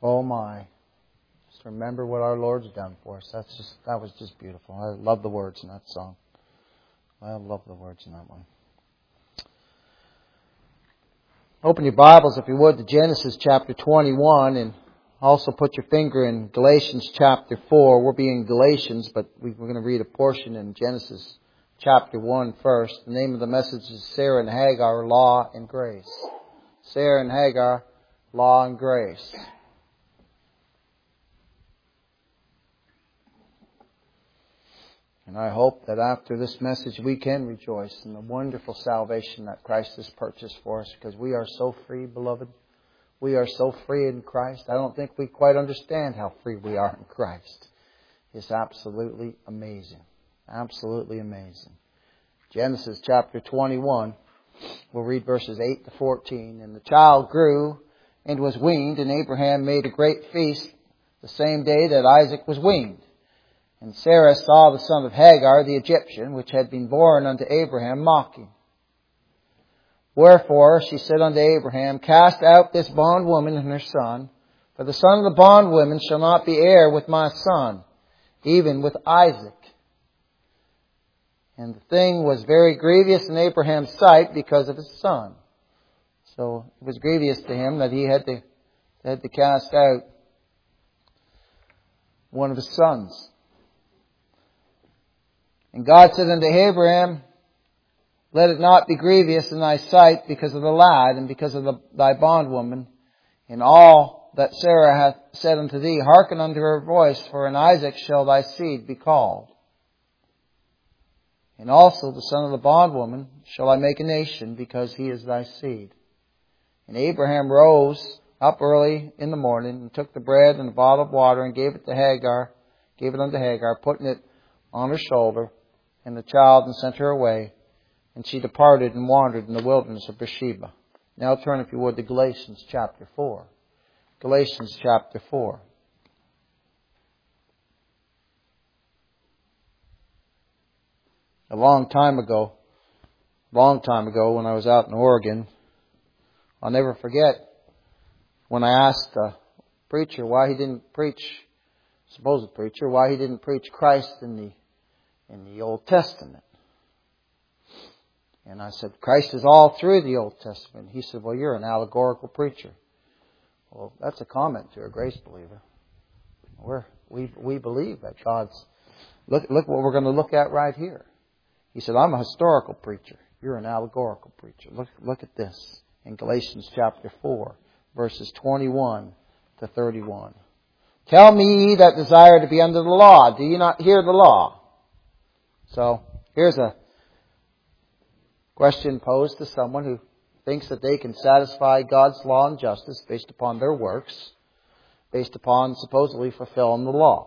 Oh my. Just remember what our Lord's done for us. That was just beautiful. I love the words in that song. I love the words in that one. Open your Bibles, if you would, to Genesis chapter 21, and also put your finger in Galatians chapter 4. We'll be in Galatians, but we're going to read a portion in Genesis chapter 1 first. The name of the message is Sarah and Hagar, Law and Grace. Sarah and Hagar, Law and Grace. And I hope that after this message we can rejoice in the wonderful salvation that Christ has purchased for us, because we are so free, beloved. We are so free in Christ. I don't think we quite understand how free we are in Christ. It's absolutely amazing. Absolutely amazing. Genesis chapter 21, we'll read verses 8 to 14. And the child grew and was weaned, and Abraham made a great feast the same day that Isaac was weaned. And Sarah saw the son of Hagar, the Egyptian, which had been born unto Abraham, mocking. Wherefore she said unto Abraham, Cast out this bondwoman and her son, for the son of the bondwoman shall not be heir with my son, even with Isaac. And the thing was very grievous in Abraham's sight because of his son. So it was grievous to him that he had to cast out one of his sons. And God said unto Abraham, Let it not be grievous in thy sight because of the lad and because of thy bondwoman. In all that Sarah hath said unto thee, hearken unto her voice, for in Isaac shall thy seed be called. And also the son of the bondwoman shall I make a nation, because he is thy seed. And Abraham rose up early in the morning, and took the bread and a bottle of water, and gave it unto Hagar, putting it on her shoulder, and the child, and sent her away. And she departed and wandered in the wilderness of Beersheba. Now turn, if you would, to Galatians chapter 4. Galatians chapter 4. A long time ago, when I was out in Oregon, I'll never forget when I asked a preacher why he didn't preach, supposed preacher, why he didn't preach Christ in the Old Testament. And I said, Christ is all through the Old Testament. He said, well, you're an allegorical preacher. Well, that's a comment to a grace believer. We believe that God's... Look what we're going to look at right here. He said, I'm a historical preacher. You're an allegorical preacher. Look at this in Galatians chapter 4, verses 21 to 31. Tell me, ye that desire to be under the law, do you not hear the law? So, here's a question posed to someone who thinks that they can satisfy God's law and justice based upon their works, based upon supposedly fulfilling the law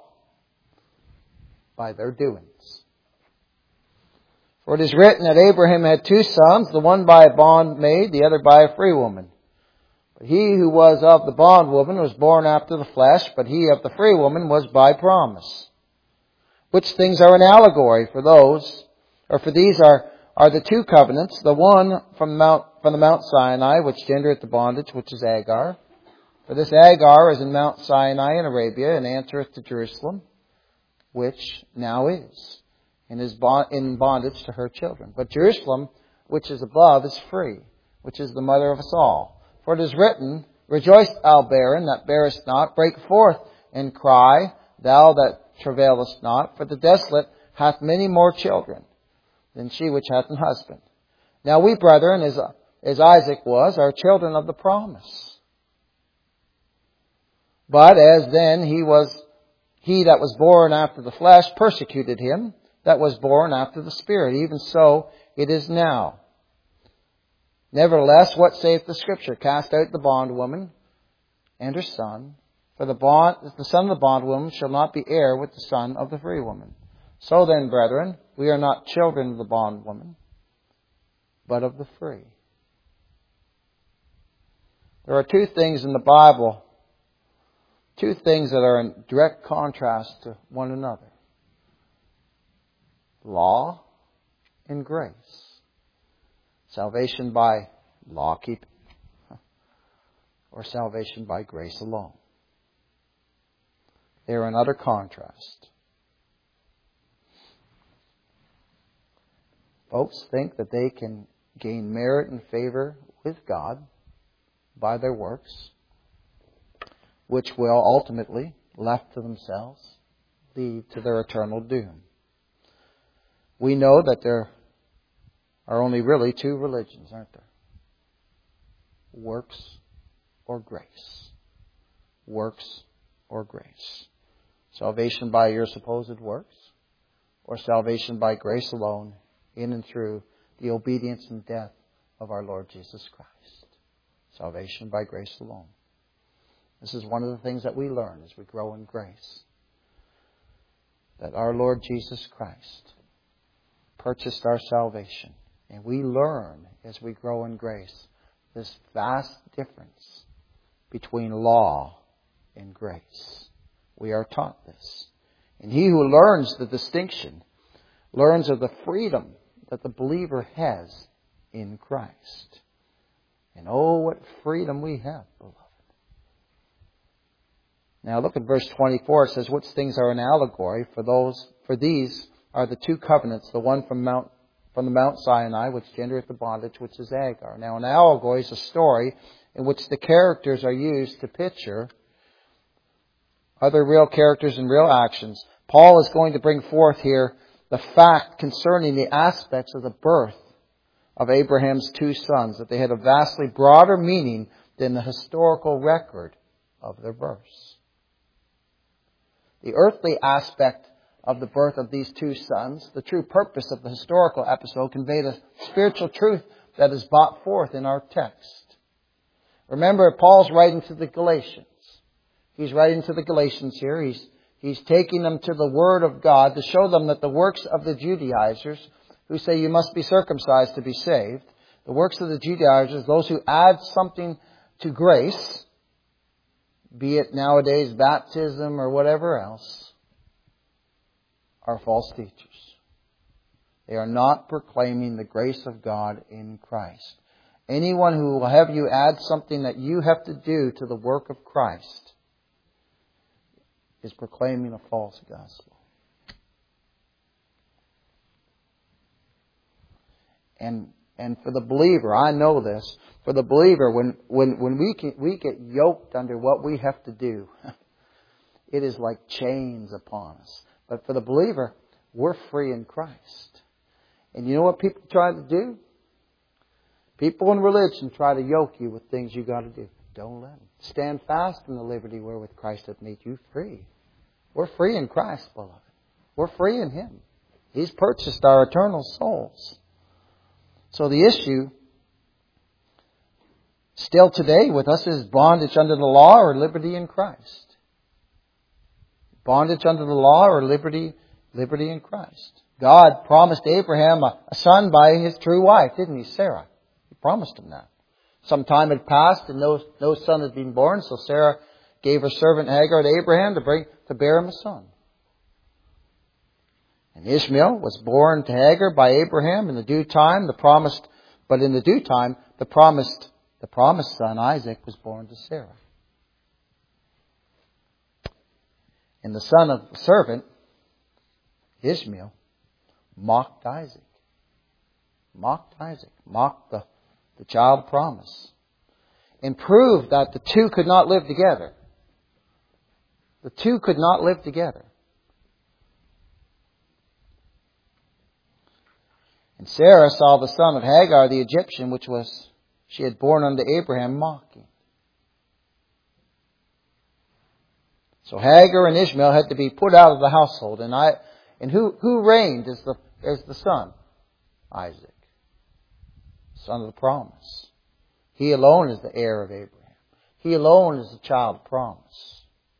by their doings. For it is written that Abraham had two sons, the one by a bondmaid, the other by a free woman. But he who was of the bondwoman was born after the flesh, but he of the free woman was by promise. Which things are an allegory for those, or for these are the two covenants, the one from the Mount Sinai, which gendereth the bondage, which is Hagar. For this Hagar is in Mount Sinai in Arabia, and answereth to Jerusalem, which now is, and is in bondage to her children. But Jerusalem, which is above, is free, which is the mother of us all. For it is written, Rejoice, thou barren that bearest not, break forth and cry, thou that travailest not, for the desolate hath many more children than she which hath an husband. Now we, brethren, as Isaac was, are children of the promise. But as then he that was born after the flesh persecuted him that was born after the Spirit, even so it is now. Nevertheless, what saith the Scripture? Cast out the bondwoman and her son, for the son of the bondwoman shall not be heir with the son of the free woman. So then, brethren, we are not children of the bondwoman, but of the free. There are two things in the Bible, two things that are in direct contrast to one another. Law and grace. Salvation by law keeping, or salvation by grace alone. They are in utter contrast. Folks think that they can gain merit and favor with God by their works, which will ultimately, left to themselves, lead to their eternal doom. We know that there are only really two religions, aren't there? Works or grace. Works or grace. Salvation by your supposed works, or salvation by grace alone, in and through the obedience and death of our Lord Jesus Christ. Salvation by grace alone. This is one of the things that we learn as we grow in grace. That our Lord Jesus Christ purchased our salvation. And we learn as we grow in grace this vast difference between law and grace. We are taught this. And he who learns the distinction learns of the freedom that the believer has in Christ. And oh, what freedom we have, beloved. Now look at verse 24. It says, which things are an allegory? For these are the two covenants, the one from the Mount Sinai, which gendereth the bondage, which is Hagar. Now an allegory is a story in which the characters are used to picture other real characters and real actions. Paul is going to bring forth here the fact concerning the aspects of the birth of Abraham's two sons, that they had a vastly broader meaning than the historical record of their births. The earthly aspect of the birth of these two sons, the true purpose of the historical episode, conveyed a spiritual truth that is brought forth in our text. Remember, Paul's writing to the Galatians. He's writing to the Galatians here. He's taking them to the Word of God to show them that the works of the Judaizers, who say you must be circumcised to be saved, the works of the Judaizers, those who add something to grace, be it nowadays baptism or whatever else, are false teachers. They are not proclaiming the grace of God in Christ. Anyone who will have you add something that you have to do to the work of Christ is proclaiming a false gospel. And for the believer, I know this, for the believer, when we get yoked under what we have to do, it is like chains upon us. But for the believer, we're free in Christ. And you know what people try to do? People in religion try to yoke you with things you got to do. Don't let them. Stand fast in the liberty wherewith Christ hath made you free. We're free in Christ, beloved. We're free in Him. He's purchased our eternal souls. So the issue still today with us is bondage under the law or liberty in Christ. Bondage under the law or liberty in Christ. God promised Abraham a son by his true wife, didn't He? Sarah. He promised him that. Some time had passed and no son had been born, so Sarah gave her servant Hagar to Abraham to bear him a son. And Ishmael was born to Hagar by Abraham in the due time, the promised son Isaac was born to Sarah. And the son of the servant, Ishmael, mocked Isaac. Mocked the child promise. And proved that the two could not live together. The two could not live together. And Sarah saw the son of Hagar, the Egyptian, which she had borne unto Abraham, mocking. So Hagar and Ishmael had to be put out of the household. And who reigned as the son? Isaac. Son of the promise. He alone is the heir of Abraham. He alone is the child of promise.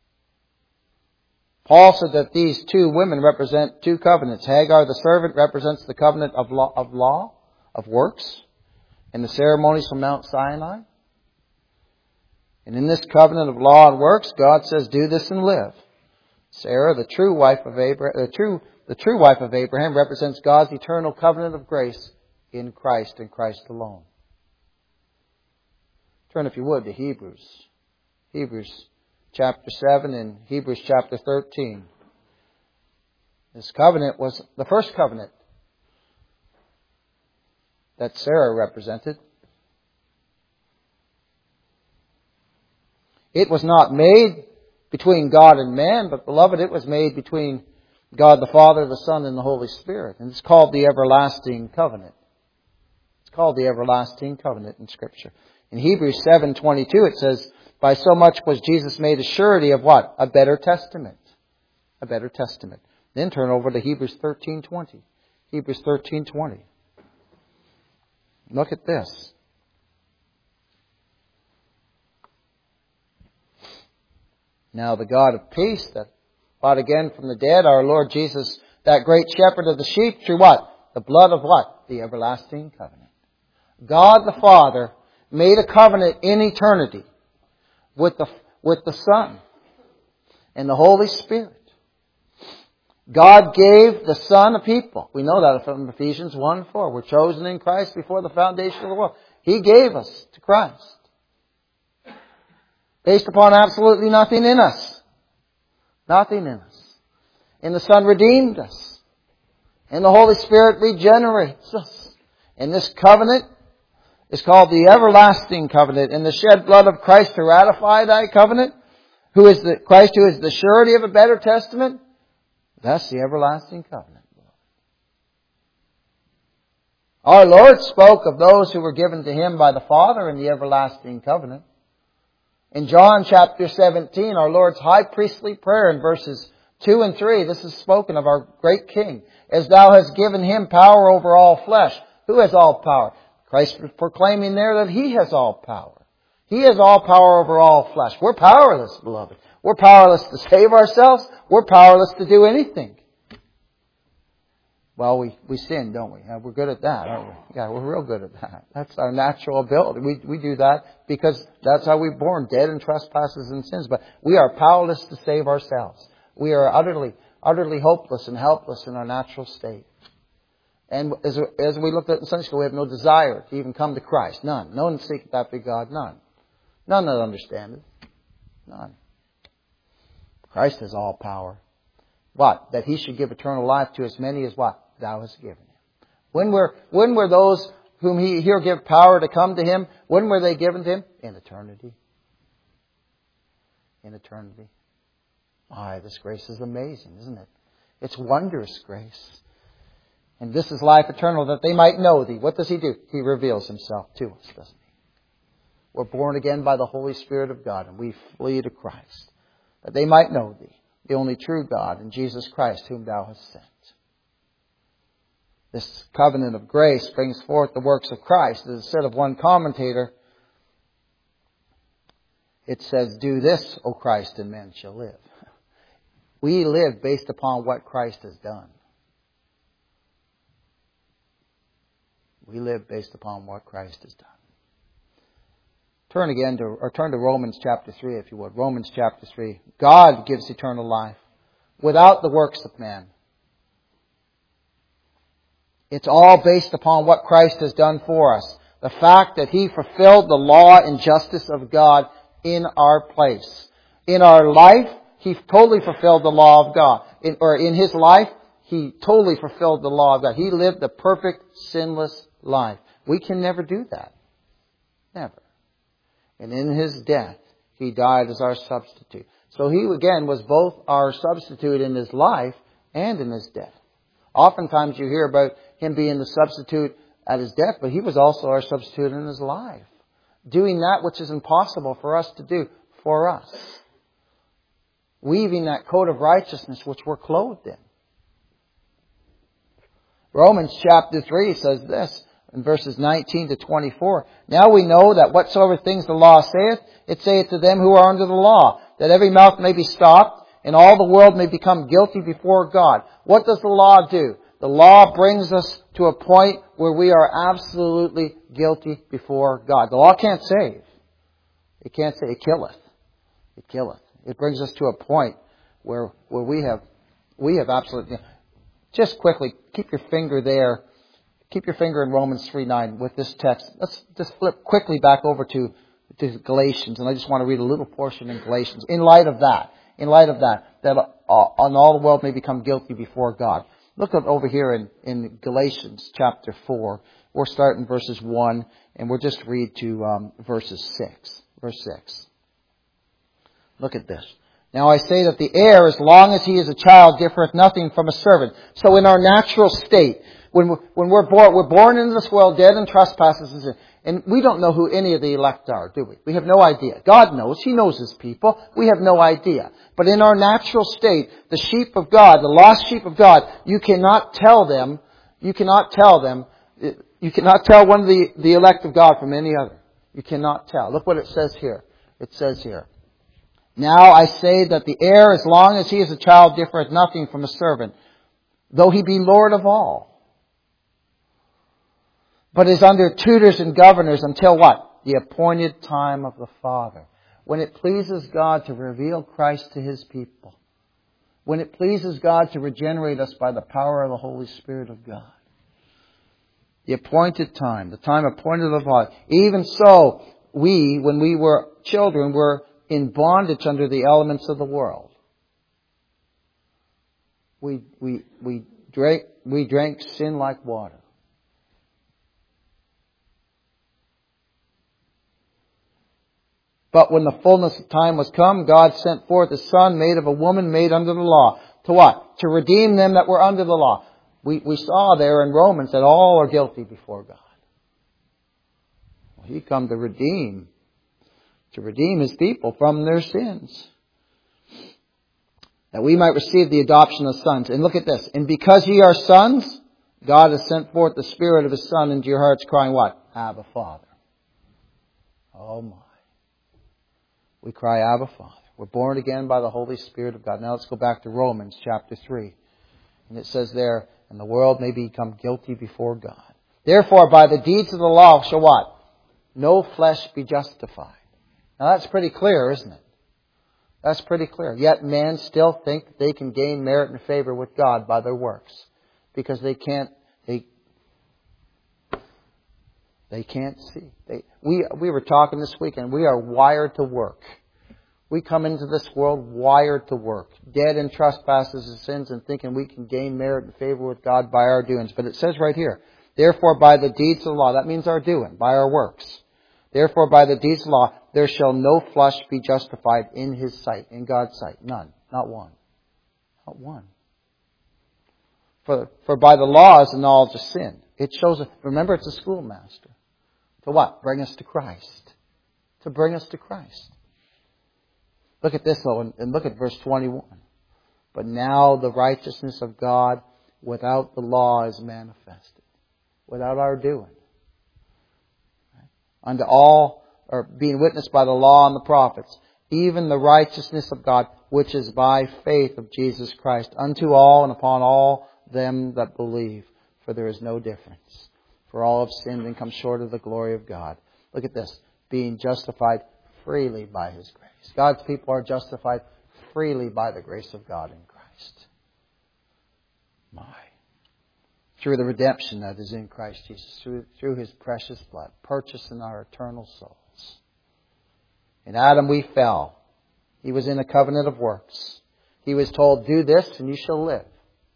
Paul said that these two women represent two covenants. Hagar, the servant, represents the covenant of law, of works, and the ceremonies from Mount Sinai. And in this covenant of law and works, God says, do this and live. Sarah, the true wife of Abraham, represents God's eternal covenant of grace in Christ and Christ alone. Turn, if you would, to Hebrews chapter 7 and Hebrews chapter 13. This covenant was the first covenant that Sarah represented. It was not made between God and man, but beloved, it was made between God the Father, the Son, and the Holy Spirit. And it's called the everlasting covenant. It's called the everlasting covenant in Scripture. In Hebrews 7:22 it says, by so much was Jesus made a surety of what? A better testament. A better testament. Then turn over to Hebrews 13:20. Hebrews 13:20. Look at this. Now the God of peace that brought again from the dead our Lord Jesus, that great shepherd of the sheep, through what? The blood of what? The everlasting covenant. God the Father made a covenant in eternity with the Son and the Holy Spirit. God gave the Son a people. We know that from Ephesians 1:4. We're chosen in Christ before the foundation of the world. He gave us to Christ. Based upon absolutely nothing in us. Nothing in us. And the Son redeemed us. And the Holy Spirit regenerates us. And this covenant is called the everlasting covenant. And the shed blood of Christ to ratify that covenant, Christ who is the surety of a better testament, that's the everlasting covenant. Our Lord spoke of those who were given to Him by the Father in the everlasting covenant. In John chapter 17, our Lord's high priestly prayer in verses 2 and 3, this is spoken of our great King. As thou hast given Him power over all flesh. Who has all power? Christ was proclaiming there that He has all power. He has all power over all flesh. We're powerless, beloved. We're powerless to save ourselves. We're powerless to do anything. Well, we sin, don't we? We're good at that, aren't we? Yeah, we're real good at that. That's our natural ability. We do that because that's how we're born, dead in trespasses and sins. But we are powerless to save ourselves. We are utterly hopeless and helpless in our natural state. And as we looked at in Sunday school, we have no desire to even come to Christ. None. None seek that be God. None. None that understand it. None. Christ has all power. What? That He should give eternal life to as many as what? Thou hast given Him. When were those whom He'll give power to come to Him, when were they given to Him? In eternity. In eternity. Why, this grace is amazing, isn't it? It's wondrous grace. And this is life eternal, that they might know Thee. What does He do? He reveals Himself to us, doesn't He? We're born again by the Holy Spirit of God, and we flee to Christ, that they might know Thee, the only true God, and Jesus Christ, whom Thou hast sent. This covenant of grace brings forth the works of Christ. As said of one commentator, it says, do this, O Christ, and men shall live. We live based upon what Christ has done. We live based upon what Christ has done. Turn to Romans chapter 3, if you would. Romans chapter 3. God gives eternal life without the works of man. It's all based upon what Christ has done for us. The fact that He fulfilled the law and justice of God in our place. In our life, He totally fulfilled the law of God. In His life, He totally fulfilled the law of God. He lived the perfect, sinless life. We can never do that. Never. And in His death, He died as our substitute. So He, again, was both our substitute in His life and in His death. Oftentimes you hear about Him being the substitute at His death, but He was also our substitute in His life. Doing that which is impossible for us to do for us. Weaving that coat of righteousness which we're clothed in. Romans chapter 3 says this in verses 19 to 24. Now we know that whatsoever things the law saith, it saith to them who are under the law, that every mouth may be stopped, and all the world may become guilty before God. What does the law do? The law brings us to a point where we are absolutely guilty before God. The law can't save. It can't save. It killeth. It killeth. It brings us to a point where we have absolutely... Just quickly, keep your finger there. Keep your finger in Romans 3:9 with this text. Let's just flip quickly back over to to Galatians, and I just want to read a little portion in Galatians. In light of that, that on all the world may become guilty before God. Look up over here in Galatians chapter 4. We'll start in verses 1, and we'll just read to verses 6. Verse 6. Look at this. Now I say that the heir, as long as he is a child, differeth nothing from a servant. So in our natural state, when we're born into this world dead in trespasses and sin. And we don't know who any of the elect are, do we? We have no idea. God knows. He knows His people. We have no idea. But in our natural state, the sheep of God, the lost sheep of God, you cannot tell one of the elect of God from any other. You cannot tell. Look what it says here. It says here, now I say that the heir, as long as he is a child, differeth nothing from a servant, though he be Lord of all. But is under tutors and governors until what? The appointed time of the Father. When it pleases God to reveal Christ to His people. When it pleases God to regenerate us by the power of the Holy Spirit of God. The appointed time, the time appointed of the Father. Even so, we, when we were children, were in bondage under the elements of the world. We drank sin like water. But when the fullness of time was come, God sent forth His Son, made of a woman, made under the law. To what? To redeem them that were under the law. We saw there in Romans that all are guilty before God. Well, He come to redeem His people from their sins. That we might receive the adoption of sons. And look at this. And because ye are sons, God has sent forth the Spirit of His Son into your hearts, crying what? Abba, Father. Oh my. We cry, Abba, Father. We're born again by the Holy Spirit of God. Now let's go back to Romans chapter 3. And it says there, and the world may become guilty before God. Therefore, by the deeds of the law shall what? No flesh be justified. Now that's pretty clear, isn't it? That's pretty clear. Yet men still think that they can gain merit and favor with God by their works. Because they can't see. We were talking this weekend. We are wired to work. We come into this world wired to work. Dead in trespasses and sins and thinking we can gain merit and favor with God by our doings. But it says right here, therefore by the deeds of the law, that means our doing, by our works. Therefore by the deeds of the law, there shall no flesh be justified in His sight, in God's sight. None. Not one. Not one. For by the law is the knowledge of sin. It shows, remember it's a schoolmaster. To what? Bring us to Christ. To bring us to Christ. Look at this though, and look at verse 21. But now the righteousness of God without the law is manifested. Without our doing. Unto all, or being witnessed by the law and the prophets, even the righteousness of God, which is by faith of Jesus Christ, unto all and upon all them that believe. For there is no difference. For all have sinned and come short of the glory of God. Look at this. Being justified freely by His grace. God's people are justified freely by the grace of God in Christ. Through the redemption that is in Christ Jesus. Through His precious blood. Purchasing our eternal souls. In Adam we fell. He was in a covenant of works. He was told, do this and you shall live.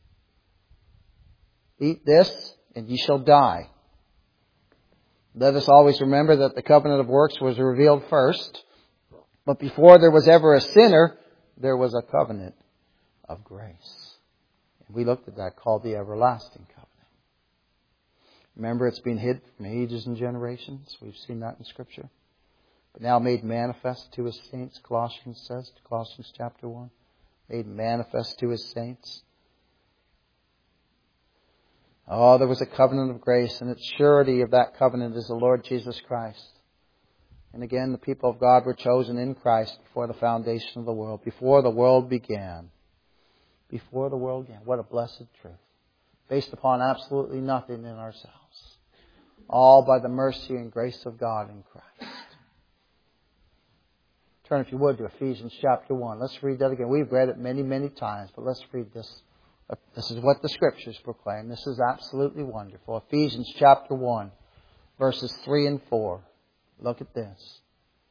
Eat this and ye shall die. Let us always remember that the covenant of works was revealed first. But before there was ever a sinner, there was a covenant of grace. And we looked at that called the everlasting covenant. Remember, it's been hid from ages and generations. We've seen that in Scripture. But now made manifest to His saints, Colossians says, Colossians chapter 1. Made manifest to His saints. Oh, there was a covenant of grace, and its surety of that covenant is the Lord Jesus Christ. And again, the people of God were chosen in Christ before the foundation of the world, before the world began. Before the world began. What a blessed truth. Based upon absolutely nothing in ourselves. All by the mercy and grace of God in Christ. Turn, if you would, to Ephesians chapter 1. Let's read that again. We've read it many, many times, but let's read this. This is what the Scriptures proclaim. This is absolutely wonderful. Ephesians chapter 1, verses 3 and 4. Look at this.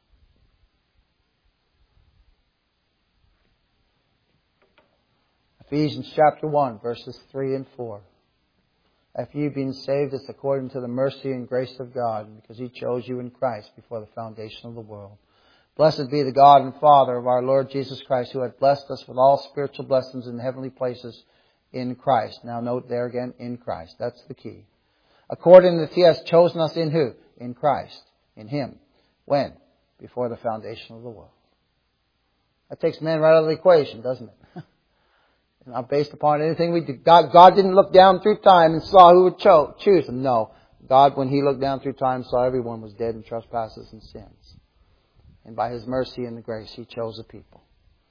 Ephesians chapter 1, verses 3 and 4. After you've been saved, it's according to the mercy and grace of God, because He chose you in Christ before the foundation of the world. Blessed be the God and Father of our Lord Jesus Christ, who hath blessed us with all spiritual blessings in heavenly places in Christ. Now note there again, in Christ. That's the key. According that He has chosen us in who? In Christ. In Him. When? Before the foundation of the world. That takes man right out of the equation, doesn't it? Not based upon anything we do. God didn't look down through time and saw who would choose Him. No. God, when He looked down through time, saw everyone was dead in trespasses and sins. And by His mercy and the grace, He chose a people.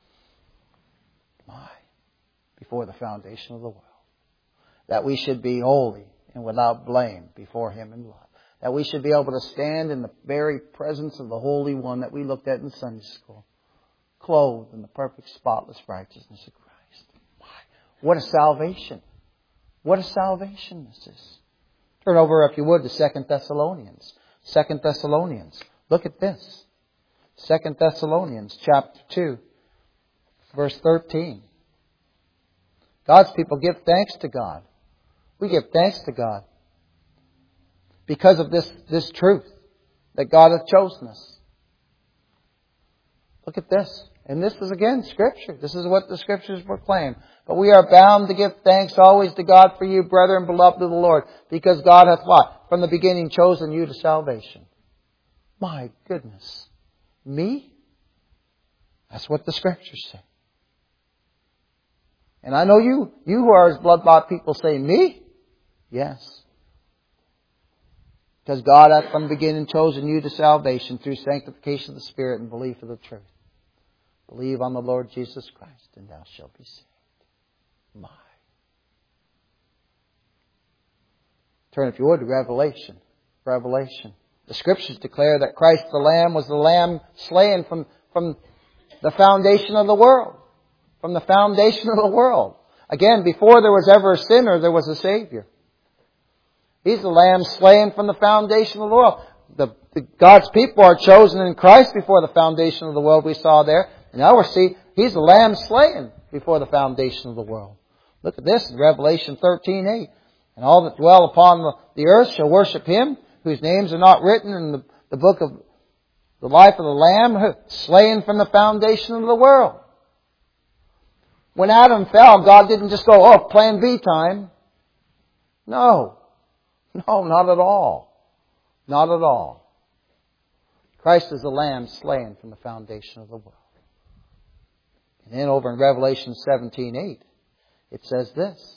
Before the foundation of the world. That we should be holy and without blame before Him in love. That we should be able to stand in the very presence of the Holy One that we looked at in Sunday school. Clothed in the perfect, spotless righteousness of Christ. What a salvation. What a salvation this is. Turn over, if you would, to 2 Thessalonians. 2 Thessalonians. Look at this. 2 Thessalonians chapter 2, verse 13. God's people give thanks to God. We give thanks to God because of this truth that God hath chosen us. Look at this. And this is again Scripture. This is what the Scriptures proclaim. But we are bound to give thanks always to God for you, brethren, beloved of the Lord, because God hath what? From the beginning chosen you to salvation. My goodness. Me? That's what the Scriptures say. And I know you who are His blood-bought people say, me? Yes. Because God hath from the beginning chosen you to salvation through sanctification of the Spirit and belief of the truth. Believe on the Lord Jesus Christ, and thou shalt be saved. My. Turn, if you would, to Revelation. Revelation. The Scriptures declare that Christ the Lamb was the Lamb slain from the foundation of the world. From the foundation of the world. Again, before there was ever a sinner, there was a Savior. He's the Lamb slain from the foundation of the world. God's people are chosen in Christ before the foundation of the world, we saw there. And now we see He's the Lamb slain before the foundation of the world. Look at this in Revelation 13:8. And all that dwell upon the earth shall worship Him, whose names are not written in the book of the life of the Lamb, slain from the foundation of the world. When Adam fell, God didn't just go, plan B time. No. No, not at all. Not at all. Christ is the Lamb slain from the foundation of the world. And then over in Revelation 17:8, it says this.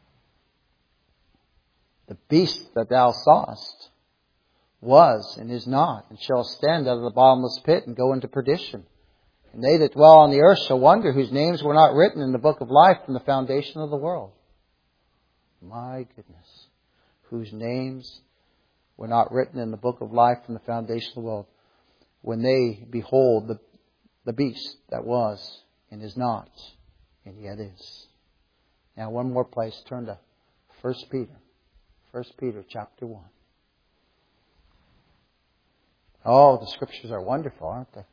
The beast that thou sawest was and is not, and shall ascend out of the bottomless pit and go into perdition. And they that dwell on the earth shall wonder, whose names were not written in the book of life from the foundation of the world. My goodness. Whose names were not written in the book of life from the foundation of the world. When they behold the beast that was and is not, and yet is. Now one more place. Turn to 1 Peter. 1 Peter chapter 1. Oh, the Scriptures are wonderful, aren't they?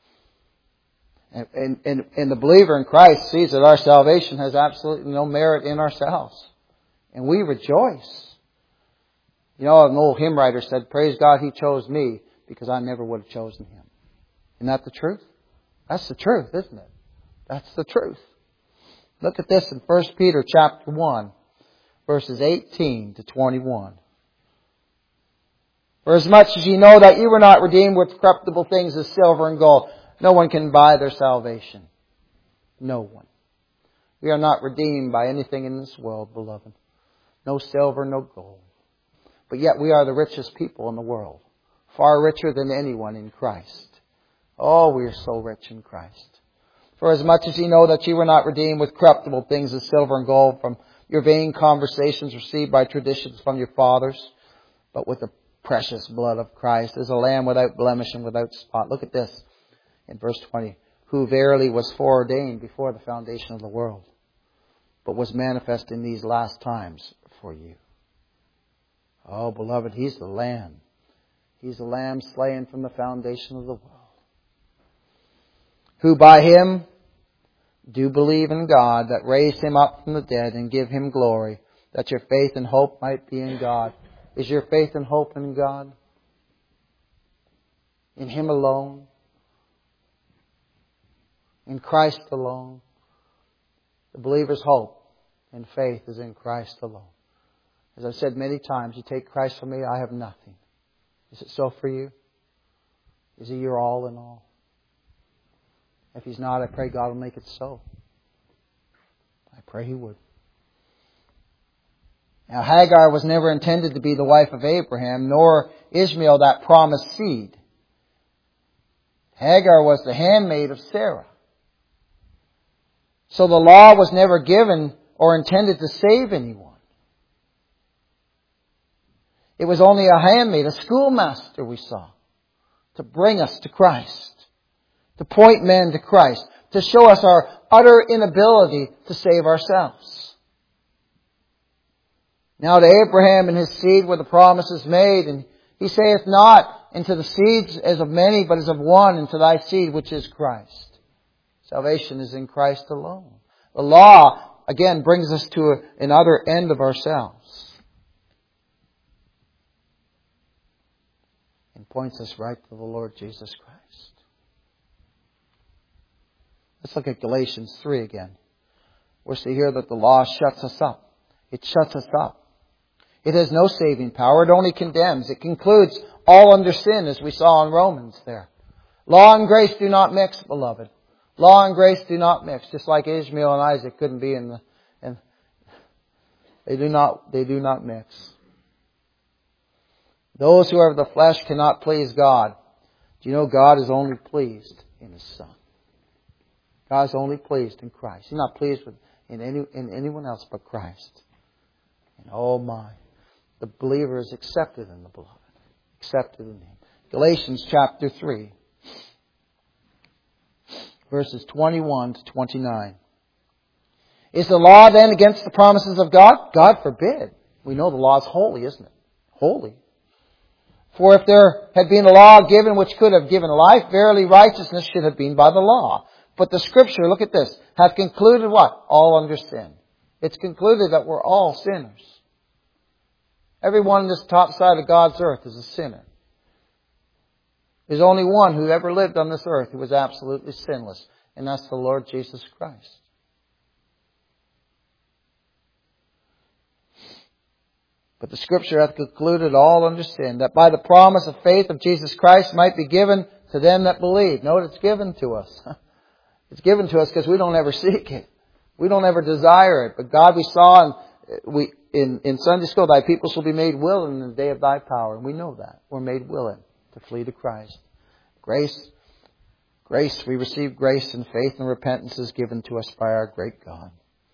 And the believer in Christ sees that our salvation has absolutely no merit in ourselves. And we rejoice. You know, an old hymn writer said, praise God He chose me because I never would have chosen Him. Isn't that the truth? That's the truth, isn't it? That's the truth. Look at this in 1 Peter chapter 1, verses 18 to 21. For as much as ye know that ye were not redeemed with corruptible things as silver and gold, no one can buy their salvation. No one. We are not redeemed by anything in this world, beloved. No silver, no gold. But yet we are the richest people in the world. Far richer than anyone in Christ. Oh, we are so rich in Christ. For as much as ye know that ye were not redeemed with corruptible things as silver and gold from your vain conversations received by traditions from your fathers, but with the precious blood of Christ as a lamb without blemish and without spot. Look at this in verse 20. Who verily was foreordained before the foundation of the world, but was manifest in these last times for you. Oh, beloved, He's the Lamb. He's the Lamb slain from the foundation of the world. Who by Him Do believe in God that raised Him up from the dead and give Him glory, that your faith and hope might be in God. Is your faith and hope in God? In Him alone? In Christ alone? The believer's hope and faith is in Christ alone. As I've said many times, you take Christ from me, I have nothing. Is it so for you? Is He your all in all? If He's not, I pray God will make it so. I pray He would. Now, Hagar was never intended to be the wife of Abraham, nor Ishmael that promised seed. Hagar was the handmaid of Sarah. So the law was never given or intended to save anyone. It was only a handmaid, a schoolmaster we saw, to bring us to Christ, to point men to Christ, to show us our utter inability to save ourselves. Now to Abraham and his seed were the promises made, and he saith not into the seeds as of many, but as of one, into thy seed, which is Christ. Salvation is in Christ alone. The law, again, brings us to another end of ourselves. And points us right to the Lord Jesus Christ. Let's look at Galatians 3 again. We're see here that the law shuts us up. It shuts us up. It has no saving power. It only condemns. It concludes all under sin, as we saw in Romans there. Law and grace do not mix, beloved. Law and grace do not mix. Just like Ishmael and Isaac couldn't be they do not mix. Those who are of the flesh cannot please God. Do you know God is only pleased in His Son? God is only pleased in Christ. He's not pleased in anyone else but Christ. And oh my, the believer is accepted in the beloved. Accepted in Him. Galatians chapter 3. Verses 21 to 29. Is the law then against the promises of God? God forbid. We know the law is holy, isn't it? Holy. For if there had been a law given which could have given life, verily righteousness should have been by the law. But the Scripture, look at this, hath concluded what? All under sin. It's concluded that we're all sinners. Everyone on this top side of God's earth is a sinner. There's only one who ever lived on this earth who was absolutely sinless, and that's the Lord Jesus Christ. But the Scripture hath concluded all under sin, that by the promise of faith of Jesus Christ might be given to them that believe. Note, it's given to us. It's given to us because we don't ever seek it. We don't ever desire it. But God, we saw in Sunday school, thy people shall be made willing in the day of thy power. And we know that. We're made willing to flee to Christ. Grace, we receive grace and faith and repentance is given to us by our great God.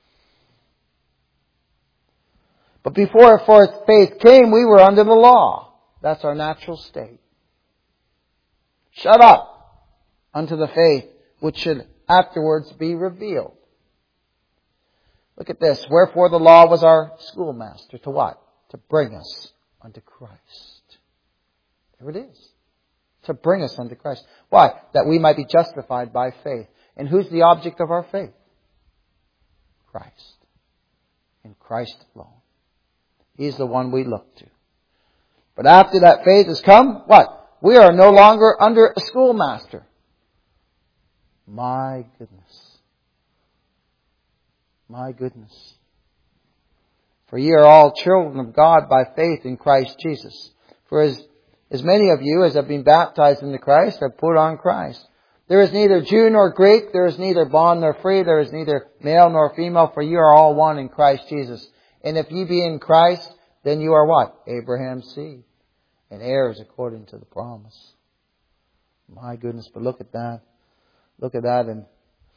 But before faith came, we were under the law. That's our natural state. Shut up unto the faith which should afterwards be revealed. Look at this. Wherefore the law was our schoolmaster. To what? To bring us unto Christ. There it is. To bring us unto Christ. Why? That we might be justified by faith. And who's the object of our faith? Christ. In Christ alone. He's the one we look to. But after that faith has come, what? We are no longer under a schoolmaster. My goodness. My goodness. For ye are all children of God by faith in Christ Jesus. For as many of you as have been baptized into Christ have put on Christ. There is neither Jew nor Greek, there is neither bond nor free, there is neither male nor female, for you are all one in Christ Jesus. And if ye be in Christ, then you are what? Abraham's seed. And heirs according to the promise. My goodness, but look at that. Look at that in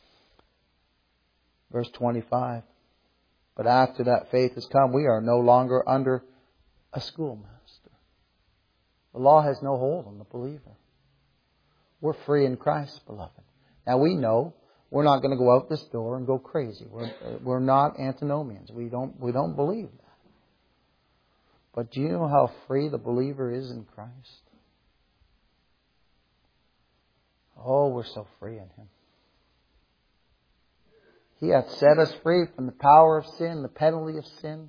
verse 25. But after that faith has come, we are no longer under a schoolmaster. The law has no hold on the believer. We're free in Christ, beloved. Now we know we're not going to go out this door and go crazy. We're not antinomians. We don't believe that. But do you know how free the believer is in Christ? Oh, we're so free in Him. He hath set us free from the power of sin, the penalty of sin.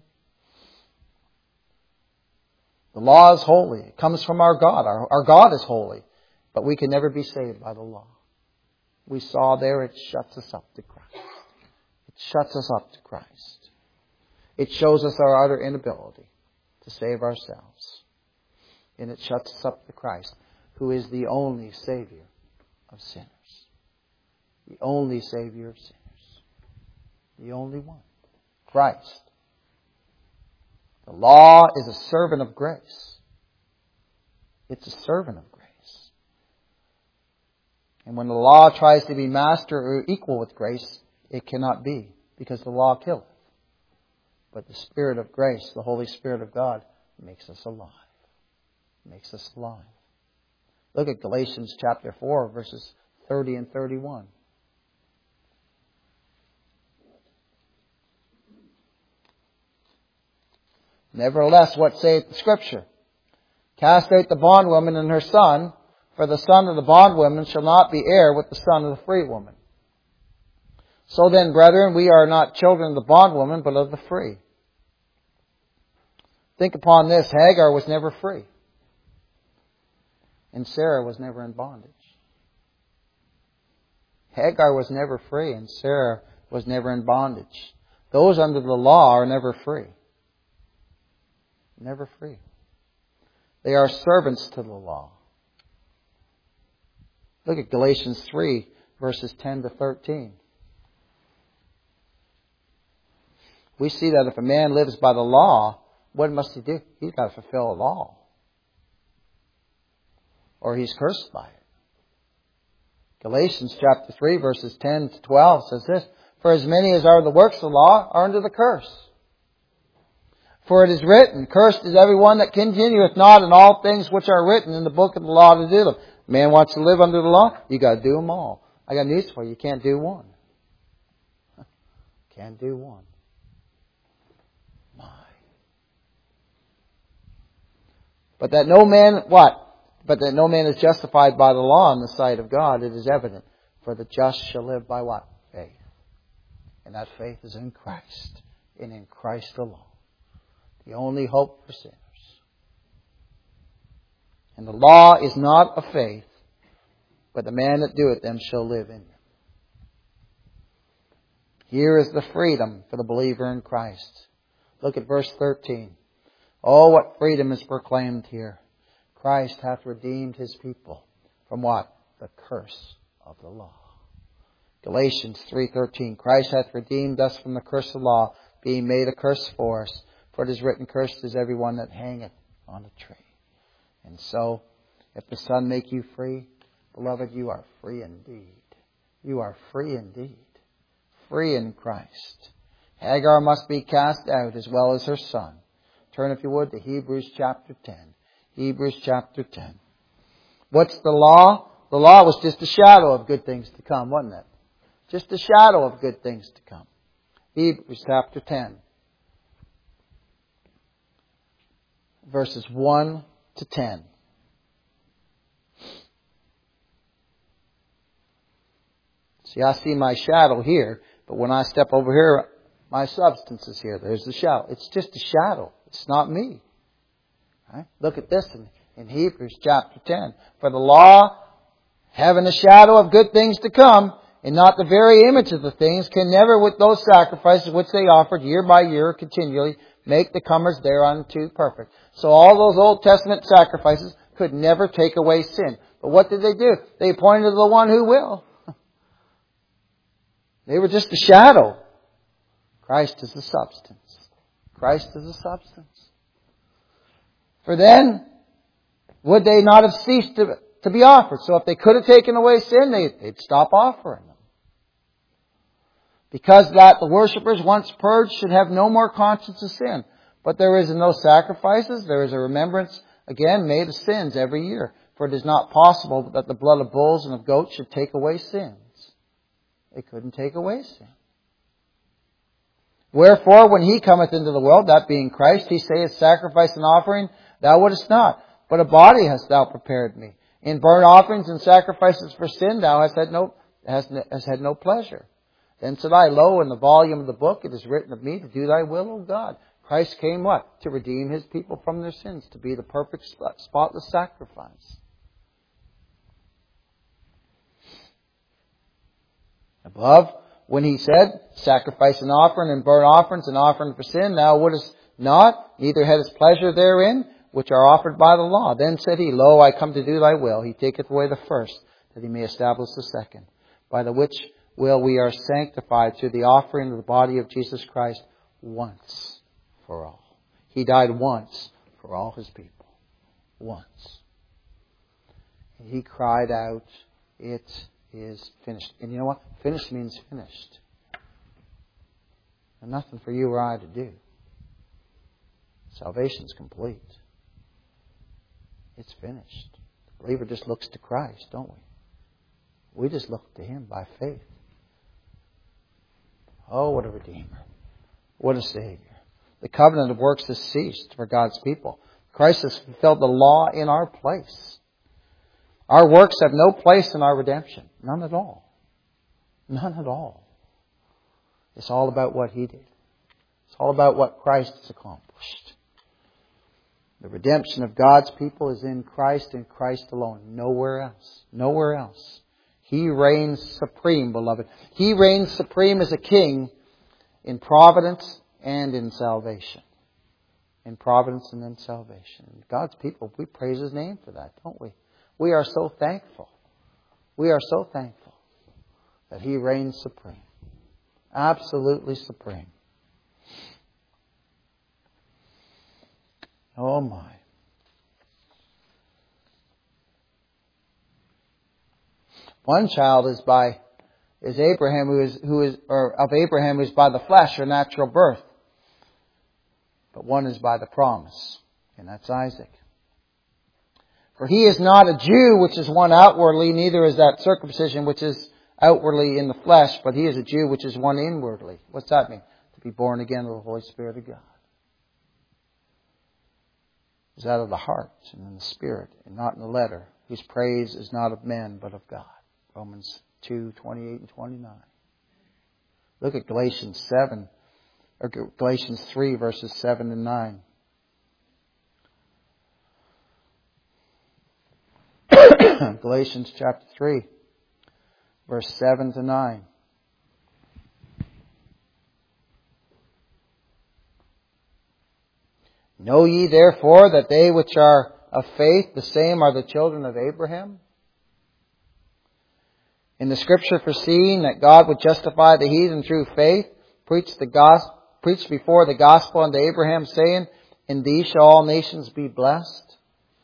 The law is holy. It comes from our God. Our God is holy. But we can never be saved by the law. We saw there it shuts us up to Christ. It shuts us up to Christ. It shows us our utter inability to save ourselves. And it shuts us up to Christ, who is the only Savior of sinners. The only Savior of sinners. The only one. Christ. The law is a servant of grace. It's a servant of grace. And when the law tries to be master or equal with grace, it cannot be, because the law killeth. But the Spirit of grace, the Holy Spirit of God, makes us alive. Makes us alive. Look at Galatians chapter 4, verses 30 and 31. Nevertheless, what saith the Scripture? Cast out the bondwoman and her son, for the son of the bondwoman shall not be heir with the son of the free woman. So then, brethren, we are not children of the bondwoman, but of the free. Think upon this. Hagar was never free. And Sarah was never in bondage. Hagar was never free, and Sarah was never in bondage. Those under the law are never free. Never free. They are servants to the law. Look at Galatians 3, verses 10 to 13. We see that if a man lives by the law, what must he do? He's got to fulfill the law. Or he's cursed by it. Galatians chapter 3, verses 10 to 12 says this, For as many as are the works of the law are under the curse. For it is written, Cursed is every one that continueth not in all things which are written in the book of the law to do them. Man wants to live under the law, you got to do them all. I got news for you. You can't do one. Can't do one. My. But that no man, what? But that no man is justified by the law in the sight of God, it is evident. For the just shall live by what? Faith. And that faith is in Christ. And in Christ alone. The only hope for sinners. And the law is not of faith, but the man that doeth them shall live in them. Here is the freedom for the believer in Christ. Look at verse 13. Oh, what freedom is proclaimed here. Christ hath redeemed His people from what? The curse of the law. Galatians 3:13. Christ hath redeemed us from the curse of the law, being made a curse for us. For it is written, Cursed is every one that hangeth on a tree. And so, if the Son make you free, beloved, you are free indeed. You are free indeed. Free in Christ. Hagar must be cast out as well as her son. Turn, if you would, to Hebrews chapter 10. Hebrews chapter 10. What's the law? The law was just a shadow of good things to come, wasn't it? Just a shadow of good things to come. Hebrews chapter 10. Verses 1 to 10. See, I see my shadow here, but when I step over here, my substance is here. There's the shadow. It's just a shadow. It's not me. Right? Look at this in Hebrews chapter 10. For the law, having a shadow of good things to come, and not the very image of the things, can never with those sacrifices which they offered year by year continually make the comers thereunto perfect. So all those Old Testament sacrifices could never take away sin. But what did they do? They pointed to the one who will. They were just a shadow. Christ is the substance. Christ is the substance. For then, would they not have ceased to be offered? So if they could have taken away sin, they'd stop offering them. Because that the worshippers once purged should have no more conscience of sin. But there is no sacrifices. There is a remembrance, again, made of sins every year. For it is not possible that the blood of bulls and of goats should take away sins. They couldn't take away sin. Wherefore, when He cometh into the world, that being Christ, He saith, Sacrifice and offering thou wouldest not, but a body hast thou prepared me. In burnt offerings and sacrifices for sin thou hast had no pleasure. Then said I, Lo, in the volume of the book it is written of me to do thy will, O God. Christ came what? To redeem his people from their sins, to be the perfect, spotless sacrifice. Above, when he said, Sacrifice and offering and burnt offerings and offering for sin, thou wouldest not, neither hadst pleasure therein, which are offered by the law. Then said he, Lo, I come to do thy will. He taketh away the first, that he may establish the second. By the which will we are sanctified through the offering of the body of Jesus Christ once for all. He died once for all his people. Once. And he cried out, It is finished. And you know what? Finished means finished. And nothing for you or I to do. Salvation's complete. It's finished. The believer just looks to Christ, don't we? We just look to him by faith. Oh, what a Redeemer. What a Savior. The covenant of works has ceased for God's people. Christ has fulfilled the law in our place. Our works have no place in our redemption. None at all. None at all. It's all about what he did. It's all about what Christ has accomplished. The redemption of God's people is in Christ and Christ alone. Nowhere else. Nowhere else. He reigns supreme, beloved. He reigns supreme as a king in providence and in salvation. In providence and in salvation. God's people, we praise his name for that, don't we? We are so thankful. We are so thankful that he reigns supreme. Absolutely supreme. Oh my. One child is Abraham who is by the flesh or natural birth. But one is by the promise, and that's Isaac. For he is not a Jew which is one outwardly, neither is that circumcision which is outwardly in the flesh, but he is a Jew which is one inwardly. What's that mean? To be born again of the Holy Spirit of God. It's out of the heart and in the Spirit and not in the letter, whose praise is not of men but of God. Romans 2:28 and 29. Look at Galatians 3 verses 7 and 9. Galatians chapter 3 verse 7 to 9. Know ye therefore that they which are of faith, the same are the children of Abraham? In the Scripture foreseeing that God would justify the heathen through faith, preached before the gospel unto Abraham, saying, In thee shall all nations be blessed.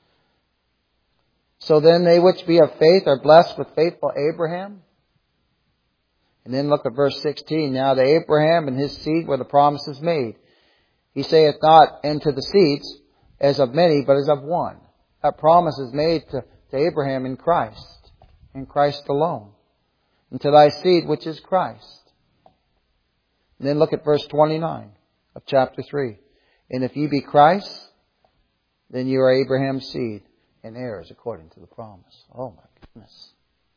So then they which be of faith are blessed with faithful Abraham. And then look at verse 16. Now to Abraham and his seed were the promises made. He saith not, and to the seeds, as of many, but as of one. That promise is made to Abraham in Christ alone. And to thy seed, which is Christ. And then look at verse 29 of chapter 3. And if ye be Christ, then you are Abraham's seed and heirs according to the promise. Oh my goodness.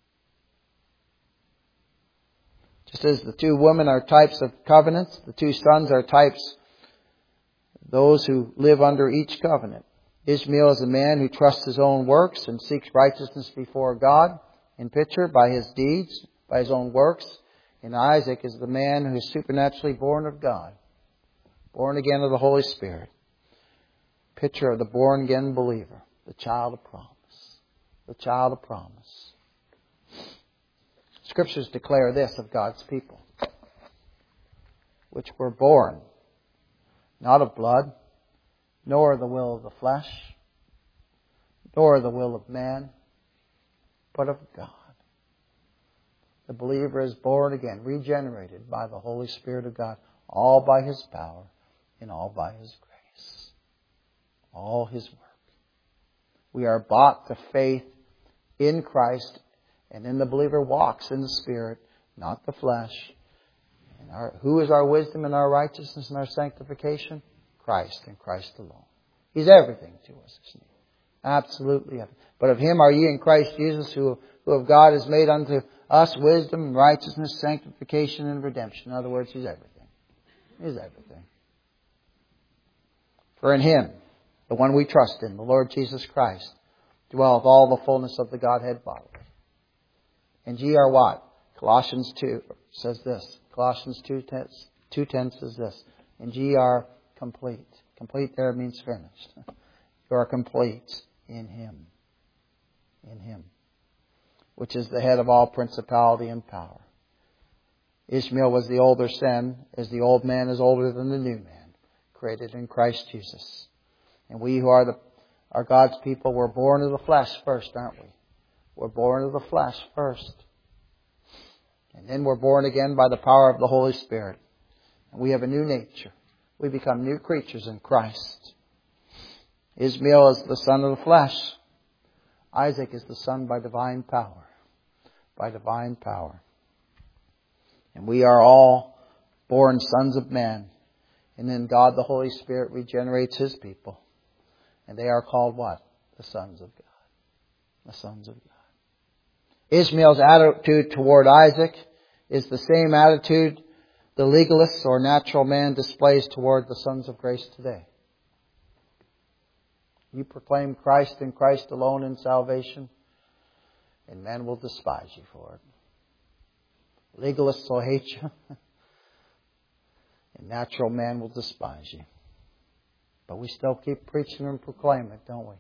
Just as the two women are types of covenants, the two sons are types of those who live under each covenant. Ishmael is a man who trusts his own works and seeks righteousness before God, in picture by his deeds, by his own works. And Isaac is the man who is supernaturally born of God, born again of the Holy Spirit. Picture of the born again believer, the child of promise. The child of promise. Scriptures declare this of God's people, which were born not of blood, nor the will of the flesh, nor the will of man, but of God. The believer is born again, regenerated by the Holy Spirit of God, all by his power and all by his grace. All his work. We are bought to faith in Christ, and then the believer walks in the Spirit, not the flesh. And who is our wisdom and our righteousness and our sanctification? Christ and Christ alone. He's everything to us, isn't he? Absolutely everything. But of him are ye in Christ Jesus, who of God is made unto us wisdom and righteousness, sanctification and redemption. In other words, He's everything. He's everything. For in Him, the one we trust in, the Lord Jesus Christ, dwelleth all the fullness of the Godhead bodily. And ye are what? Colossians 2 says this. Colossians 2:10 says this. And ye are complete. Complete there means finished. You are complete in Him. In Him. Which is the head of all principality and power. Ishmael was the older son, as the old man is older than the new man, created in Christ Jesus. And we who are God's people, we're born of the flesh first, aren't we? We're born of the flesh first. And then we're born again by the power of the Holy Spirit. And we have a new nature. We become new creatures in Christ. Ishmael is the son of the flesh. Isaac is the son by divine power. By divine power. And we are all born sons of men. And then God, the Holy Spirit, regenerates His people. And they are called what? The sons of God. The sons of God. Ishmael's attitude toward Isaac is the same attitude the legalist or natural man displays toward the sons of grace today. You proclaim Christ and Christ alone in salvation, and men will despise you for it. Legalists will hate you, and natural man will despise you. But we still keep preaching and proclaiming it, don't we?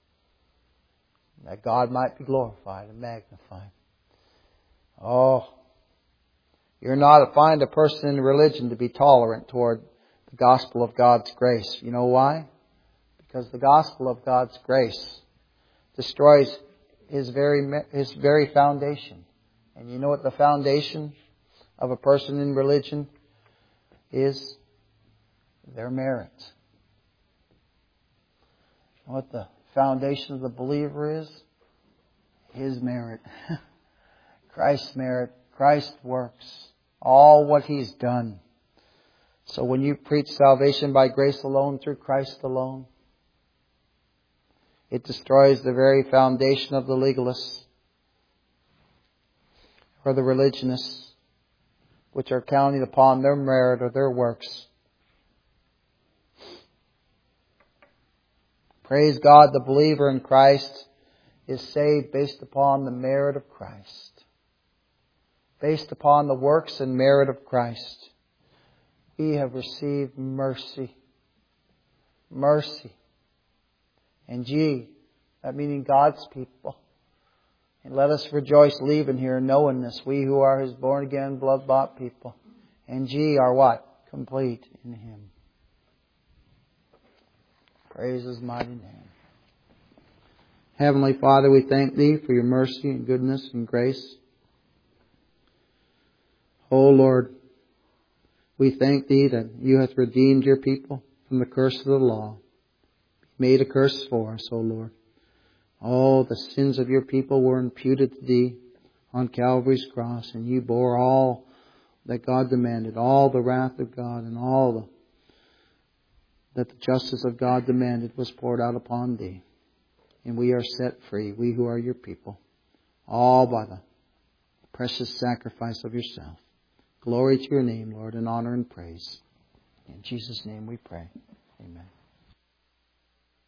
That God might be glorified and magnified. Oh, you're not to find a person in religion to be tolerant toward the gospel of God's grace. You know why? Because the gospel of God's grace destroys His very foundation. And you know what the foundation of a person in religion is? Their merit. You know what the foundation of the believer is? His merit. Christ's merit. Christ's works. All what He's done. So when you preach salvation by grace alone, through Christ alone, it destroys the very foundation of the legalists or the religionists, which are counting upon their merit or their works. Praise God, the believer in Christ is saved based upon the merit of Christ. Based upon the works and merit of Christ. We have received mercy. Mercy. And ye, that meaning God's people. And let us rejoice leaving here knowing this, we who are His born again, blood bought people. And ye are what? Complete in Him. Praise His mighty name. Heavenly Father, we thank Thee for Your mercy and goodness and grace. O Lord, we thank Thee that You hast redeemed Your people from the curse of the law. Made a curse for us, O Lord. All the sins of Your people were imputed to Thee on Calvary's cross, and You bore all that God demanded, all the wrath of God, and all that the justice of God demanded was poured out upon Thee. And we are set free, we who are Your people, all by the precious sacrifice of Yourself. Glory to Your name, Lord, and honor and praise. In Jesus' name we pray. Amen.